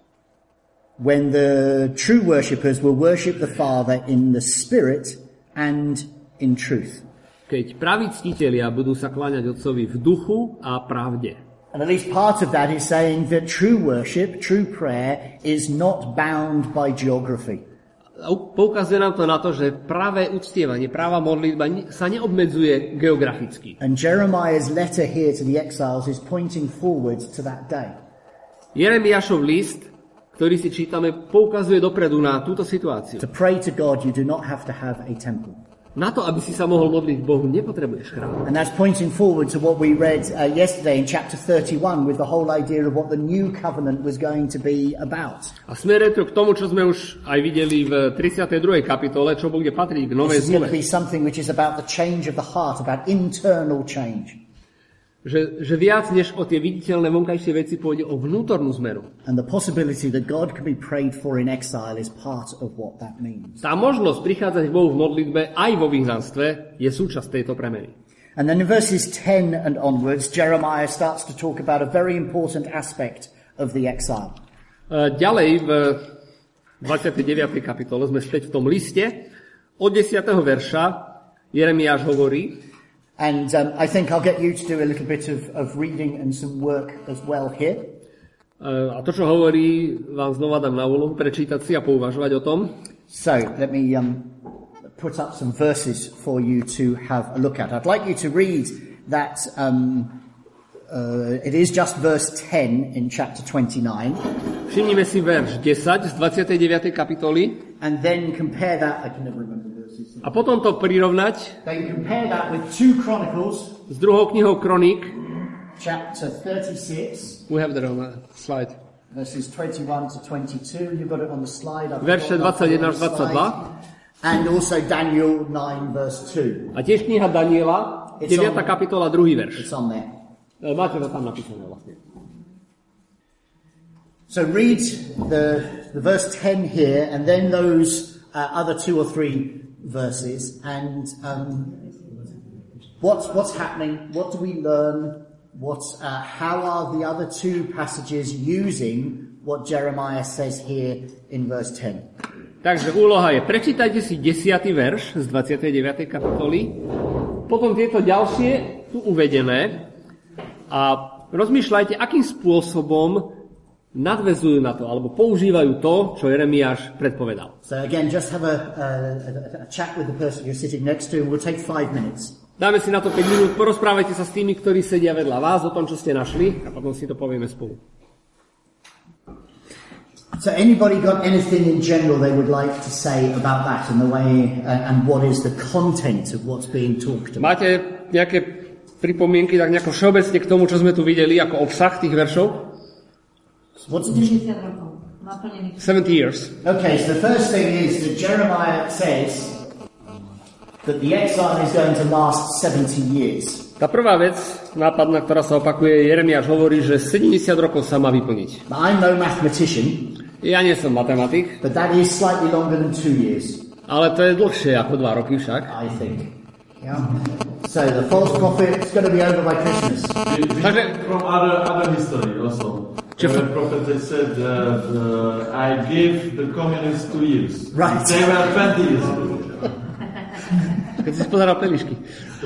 when the true worshippers will worship the Father in the Spirit and in truth. Keď praví ctitelia budú sa kláňať Otcovi v duchu a pravde. And at least part of that is saying that true worship, true prayer is not bound by geography. Poukazuje nám to na to, že pravé uctievanie, práva modlitba sa neobmedzuje geograficky. And Jeremiah's letter here to the exiles is pointing forward to that day. Jeremiášov list, ktorý si čítame, poukazuje dopredu na túto situáciu. To pray to God, you do not have to have a temple. Na to, aby si sa mohol modliť Bohu, nepotrebuješ chrám. And that's pointing forward to what we read uh, yesterday in chapter thirty-one with the whole idea of what the new covenant was going to be about. A smeruje to k tomu, čo sme už aj videli v tridsiatej druhej kapitole, čo bude patriť k novej This is going zmluve. to be something which is about the change of the heart, about internal change. Že, že viac než o tie viditeľné vonkajšie veci pôjde o vnútornú zmenu. And the possibility that God can be prayed for in exile is part of what that means. Tá možnosť prichádzať k Bohu v modlitbe aj vo vyhnanstve je súčasť tejto premeny. And then in verses ten and onwards, Jeremiah starts to talk about a very important aspect of the exile. Ďalej v dvadsiatej deviatej kapitole sme späť v tom liste. Od desiateho verša Jeremiáš hovorí, and um, I think I'll get you to do a little bit of, of reading and some work as well here. A to, čo hovorí, vám znova dám na úlohu prečítať si a pouvažovať o tom. So, let me um, put up some verses for you to have a look at. I'd like you to read that, um, uh, it is just verse ten in chapter twenty-nine. Všimnime si verš desať z dvadsiatej deviatej kapitoly. And then compare that, I can never remember verses. A potom to prirovnať Then compare that with two Chronicles, s druhou knihou Kroník. chapter thirty-six. We have that on the slide. Verses twenty-one to twenty-two, you've got it on the slide. I've Verše got it dvadsaťjeden on až the dvadsaťdva. slide. And also Daniel nine verse two. A tiež kniha Daniela, deviata kapitola, druhý verš. It's on there. Máte to tam napísané vlastne. So read the, the verse ten here, and then those uh, other two or three verses, and um, what's what's happening? What do we learn? What? Uh, how are the other two passages using what Jeremiah says here in verse ten? Takže úloha je, prečítajte si desiaty verš z dvadsiatej deviatej kapitoly, potom tieto ďalšie tu uvedené a rozmýšľajte, akým spôsobom nadväzujú na to, alebo používajú to, čo Jeremiáš predpovedal. So again, just have a, a, a chat with the person you're sitting next to, and we'll take five minutes. Dáme si na to päť minút, porozprávajte sa s tými, ktorí sedia vedľa vás o tom, čo ste našli, a potom si to povieme spolu. So anybody got anything in general they would like to say about that and the way uh, and what is the content of what's being talked about? Máte nejaké pripomienky, tak nejako všeobecne k tomu, čo sme tu videli, ako obsah tých veršov? What's sedemdesiat rokov. Naplnených. seventy years. Okay, so the first thing is that Jeremiah says that the exile is going to last seventy years. Tá prvá vec, nápadná, ktorá sa opakuje, Jeremiáš hovorí, že sedemdesiat rokov sa má vyplniť. Now, I'm no mathematician, Ja nie som matematik, but that is slightly longer than two years, ale to je dlhšie ako dva roky však. I think. Yeah. So the false prophet is going to be over by Christmas. We, we Takže- from other other history also. Čiže- The prophet they said uh, uh, I gave the communists two years. Right. They were twenty years. Keď si pozeral pelišky.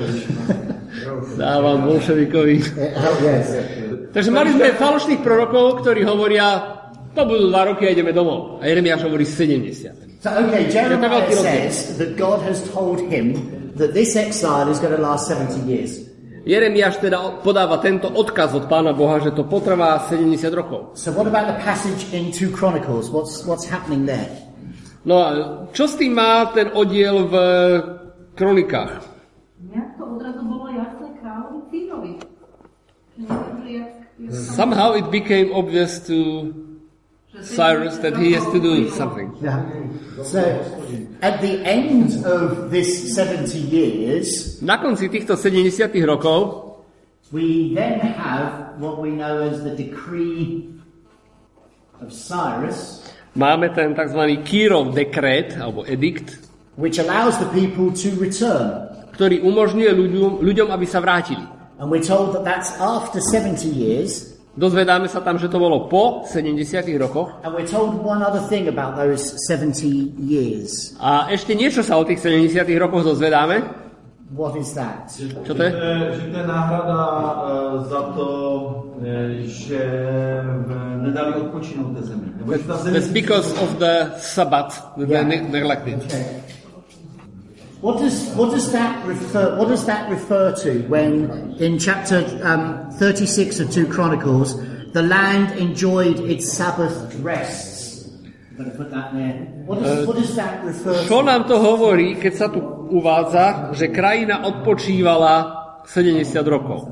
Dávam bolševikovi. Oh, yes. Takže mali sme falošných prorokov, ktorí hovoria, to budú dva roky a ideme domov. A Jeremiáš hovorí sedemdesiat. So, okay, Jeremiah says that God has told him that this exile is going to last seventy years. Jeremiáš teda podáva tento odkaz od Pána Boha, že to potrvá sedemdesiat rokov. So what about the passage in two Chronicles? What's, what's happening there? No a čo s tým má ten oddiel v kronikách? Nejak to odrazu bolo jasné kráľovi Círovi. Že neviem, že jak, jak Somehow it became obvious to... že Cyrus that he has to do something. Yeah. So, at the end of this seventy years, Na konci týchto sedemdesiatych rokov we then have what we know as the decree of Cyrus, máme ten tzv. Kírov dekrét, alebo edikt, which allows the people to return. ktorý umožňuje ľuďom, ľuďom, aby sa vrátili. And we're told that that's after seventy years. Dozvedáme sa tam, že to bolo po sedemdesiatych rokoch. And we're told one other thing about those seventy years. A ešte niečo sa o tých sedemdesiatych rokoch dozvedáme. What is that? Čo to je? Že to je náhrada uh, za to, uh, že uh, nedali odpočinout té zemi. That's because of the Sabbath that Yeah. they ne- neglected. Okay. What does what does that refer what does that refer to when in chapter um, thirty-six of two Chronicles the land enjoyed its Sabbath rests? I'm going to put that there. What does, what does that refer Čo to? nám to hovorí, keď sa tu uvádza, že krajina odpočívala sedemdesiat rokov?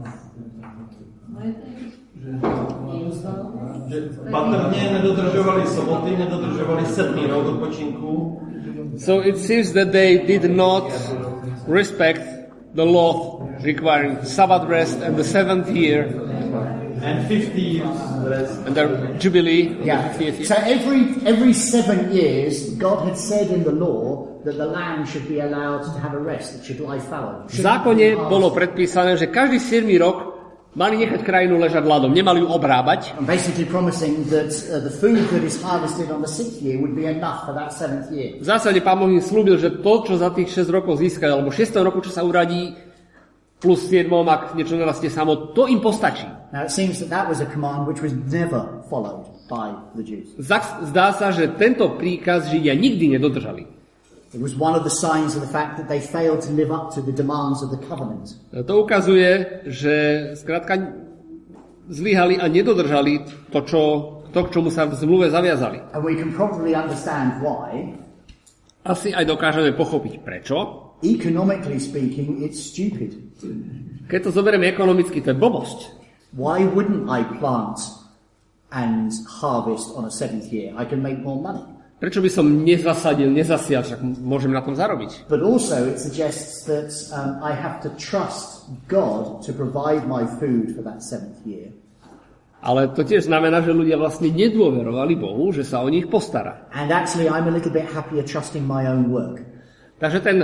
Že patrně nedodržovali soboty, nedodržovali sedmý rok odpočinku. So it seems that they did not respect the law requiring Sabbath rest and the seventh year And fifty years rest. and their jubilee. Yeah. fiftieth year. So every every seven years, God had said in the law that the land should be allowed to have a rest. It should lie fallow. V zákone bolo predpísané, že každý siedmy rok mali nechať krajinu ležať ľadom, nemali ju obrábať. And basically promising that uh, the food that is harvested on the sixth year would be enough for that seventh year. V zásade Pán Boh im slúbil, že to, čo za tých šesť rokov získajú, alebo šiestom roku, čo sa uradí, plus siedmom, ak niečo narastie samo, to im postačí. Now it seems that that was a command which was never followed by the Jews. Zdá sa, že tento príkaz Židia nikdy nedodržali. It was one of the signs of the fact that they failed to live up to the demands of the covenant. To ukazuje, že skrátka zlyhali a nedodržali to, čo, to, k čomu sa v zmluve zaviazali. And we can probably understand why. Asi aj dokážeme pochopiť prečo. Economically speaking, it's stupid. Keď to zoberieme ekonomicky, to je blbosť. Why wouldn't I plant and harvest on a seventh year? I can make more money. Prečo by som nezasadil, nezasial, však môžem na tom zarobiť. But also it suggests that um, I have to trust God to provide my food for that seventh year. Ale to tiež znamená, že ľudia vlastne nedôverovali Bohu, že sa o nich postará. And actually I'm a little bit happier trusting my own work. Takže ten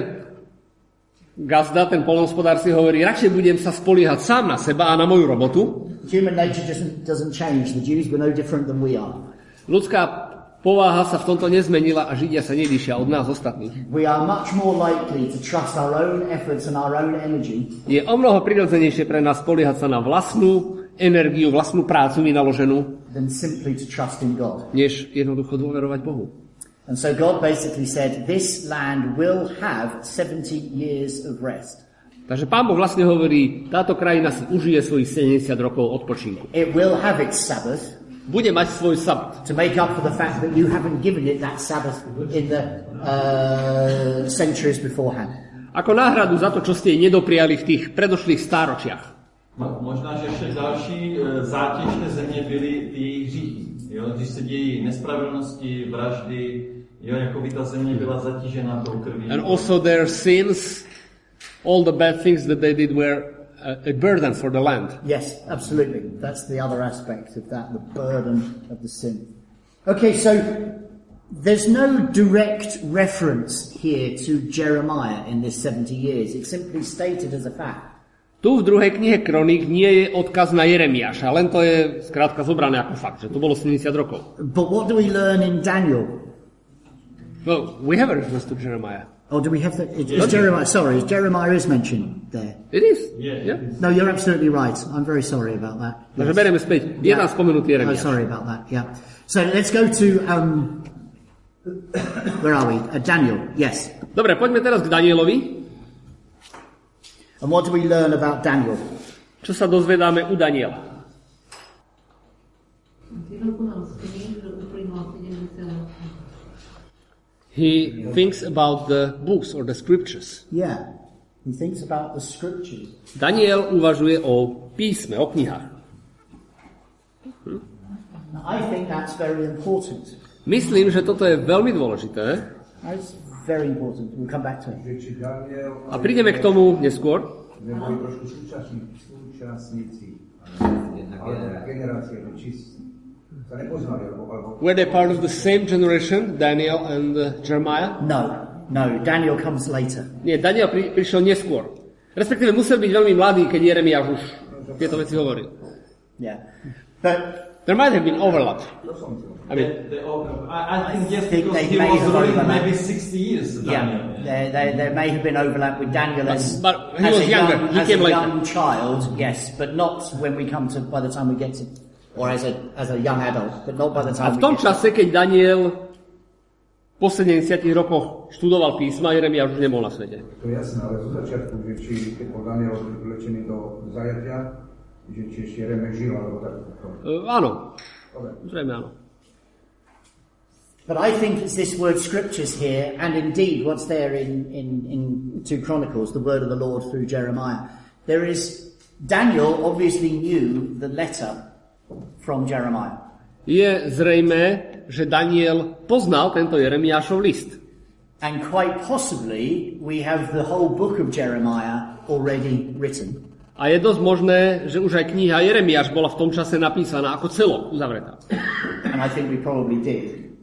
gazda, ten poľnohospodár si hovorí, radšej budem sa spoliehať sám na seba a na moju robotu. Human nature doesn't, doesn't change. The Jews were no different than we are. Ľudská povaha sa v tomto nezmenila a Židia sa nelíšia od nás ostatných. We are much more likely to trust our own efforts and our own energy Je o mnoho prirodzenejšie pre nás spoliehať sa na vlastnú energiu, vlastnú prácu vynaloženú, than simply to trust in God. než jednoducho dôverovať Bohu. And so God basically said, this land will have seventy years of rest. Takže Pán Boh vlastne hovorí, táto krajina si užije svojich sedemdesiat rokov odpočinku. It will have its Sabbath Bude mať svoj sabat. to make up for the fact that you haven't given it that Sabbath in the uh, centuries beforehand. Ako náhradu za to, čo ste jej nedopriali v tých predošlých stáročiach. No, možná, že ještě další e, zátěž té země byly ty jejich hříchy. Jo? Když se dějí nespravedlnosti, vraždy, jo, jako by ta země byla zatížena tou krví. And also their sins, all the bad things that they did were a, a burden for the land. Yes, absolutely. That's the other aspect of that, the burden of the sin. Okay, so there's no direct reference here to Jeremiah in this seventy years. It's simply stated as a fact. Tu v druhej knihe Kroník nie je odkaz na Jeremiáša, len to je skrátka zobrané ako fakt, že to bolo sedemdesiat rokov. But what do we learn in Daniel? Well, we have a reference to Jeremiah. Or do we have the, is, is Jeremiah, sorry, is Jeremiah is mentioned there? It is. Yeah. Yeah. No, you're absolutely right. I'm very sorry about that. Takže bereme späť. Je tam spomenutý I'm Jeremiáš. sorry about that, yeah. So let's go to, um, where are we? Uh, Daniel, yes. Dobre, poďme teraz k Danielovi. And what do we learn about Daniel? Čo sa dozvedáme u Daniela? He thinks about the books or the scriptures. Yeah, he thinks about the scriptures. Daniel uvažuje o písme, o knihách. Hm? I think that's very important. Myslím, že toto je veľmi dôležité. That's very important. We'll come back to it. A prídeme k tomu neskôr. Neboli trošku súčasníci, ale generácie čistí. Sa nepoznali, alebo... Were they part of the same generation, Daniel and uh, Jeremiah? No, no. Daniel comes later. Nie, Daniel pri, prišiel neskôr. Respektíve musel byť veľmi mladý, keď Jeremiáš už tieto veci hovoril. Yeah. But there might have been overlap. I mean, The, the, I, I think yes, Think because they he may was have ruling overlapped. maybe sixty years. Daniel. yeah, there, there, there may have been overlap with Daniel as, But- but he as was a younger. young, He as came a later. young child, yes, but not when we come to, by the time we get to, or as a, as a young adult, but not by the A time v tom we get čase, keď Daniel po sedemdesiatich rokoch študoval písma, Jeremiáš už nebol na svete. To je jasné, ale zo začiatku, že či keď bol Daniel vlečený do zajatia, že či ešte Jeremej žil, alebo tak. Uh, áno, zrejme áno. But I think it's this word scriptures here, and indeed what's there in, in, in two Chronicles, the word of the Lord through Jeremiah. There is, Daniel obviously knew the letter from Jeremiah. Je zrejmé, že Daniel poznal tento Jeremiášov list. And quite possibly we have the whole book of Jeremiah already written. A je dosť možné, že už aj kniha Jeremiáš bola v tom čase napísaná ako celok, uzavretá. And I think we probably did.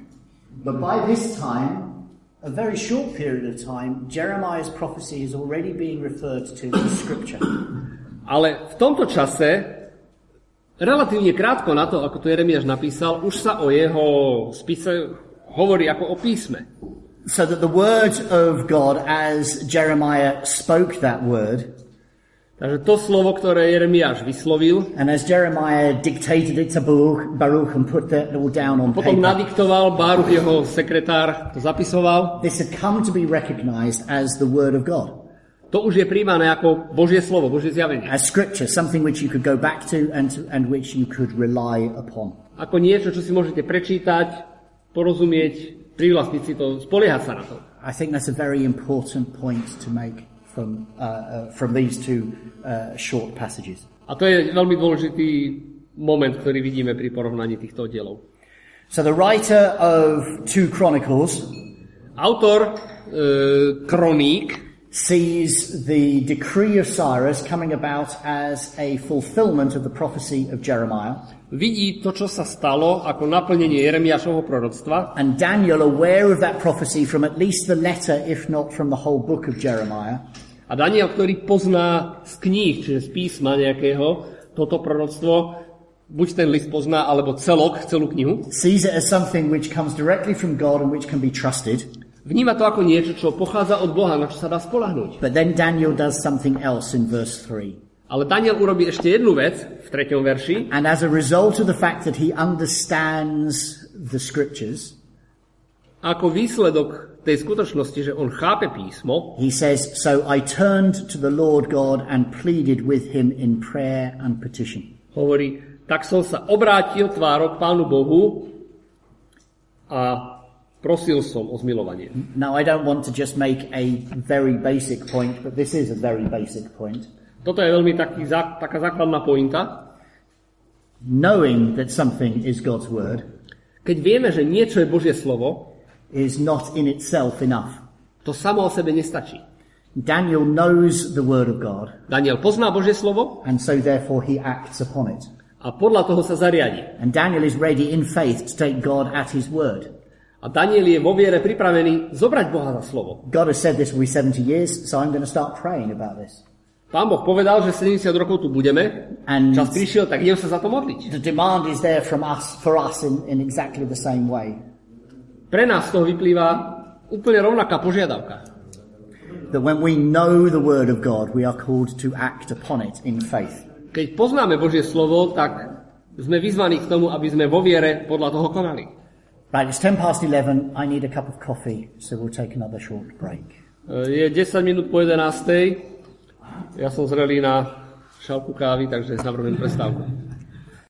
But by this time, a very short period of time, Jeremiah's prophecy is already being referred to in Scripture. Ale v tomto čase, relatívne krátko na to, ako to Jeremiáš napísal, už sa o jeho spise hovorí ako o písme. So that the word of God, as Jeremiah spoke that word, Takže to slovo, ktoré Jeremiáš vyslovil, and as Jeremiah dictated it to Baruch, Baruch and put that all down on potom paper, nadiktoval, Baruch, jeho sekretár, to zapisoval. this had come to be recognized as the word of God, To už je príjmané ako Božie slovo, Božie zjavenie. as scripture, something which you could go back to and, to, and which you could rely upon. Ako niečo, čo si môžete prečítať, porozumieť, privlastniť si to, spoliehať sa na to. I think that's a very important point to make from, uh, uh, from these two uh, short passages. A to je veľmi dôležitý moment, ktorý vidíme pri porovnaní týchto oddielov. So the writer of two Chronicles Autor e, kroník sees the decree of Cyrus coming about as a fulfillment of the prophecy of Jeremiah, vidí to, čo sa stalo, ako naplnenie Jeremiášovho proroctva. and Daniel, aware of that prophecy from at least the letter, if not from the whole book of Jeremiah, A Daniel, ktorý pozná z kníh, čiže z písma nejakého, toto proroctvo, buď ten list pozná, alebo celok, celú knihu, sees it as something which comes directly from God and which can be trusted. vníma to ako niečo, čo pochádza od Boha, na čo sa dá spoľahnúť. But then Daniel does something else in verse three. Ale Daniel urobí ešte jednu vec v treťom verši. And as a result of the fact that he understands the scriptures, Ako výsledok tej skutočnosti, že on chápe písmo, he says, so I turned to the Lord God and pleaded with him in prayer and petition. hovorí, tak som sa obrátil tvárou k Pánu Bohu a prosil som o zmilovanie. Now, I don't want to just make a very basic point, but this is a very basic point. Toto je veľmi taký, taká základná pointa. Knowing that something is God's word Keď vieme, že niečo je Božie slovo, is not in itself enough. to samo o sebe nestačí. Daniel knows the word of God, Daniel pozná Božie slovo and so therefore he acts upon it. a podľa toho sa zariadi. And Daniel is ready in faith to take God at his word. A Daniel je vo viere pripravený zobrať Boha za slovo. God has said this will be seventy years, so I'm going to start praying about this. Pán Boh povedal, že sedemdesiat rokov tu budeme, And čas prišiel, tak idem sa za to modliť. the demand is there from us, for us in, in exactly the same way. Pre nás z toho vyplýva úplne rovnaká požiadavka. That when we know the word of God, we are called to act upon it in faith. Keď poznáme Božie slovo, tak sme vyzvaní k tomu, aby sme vo viere podľa toho konali. Right, it's ten past eleven. I need a cup of coffee, so we'll take another short break. Je desať minút po jedenástej. Ja som zrelý na šálku kávy, takže navrhujem prestávku.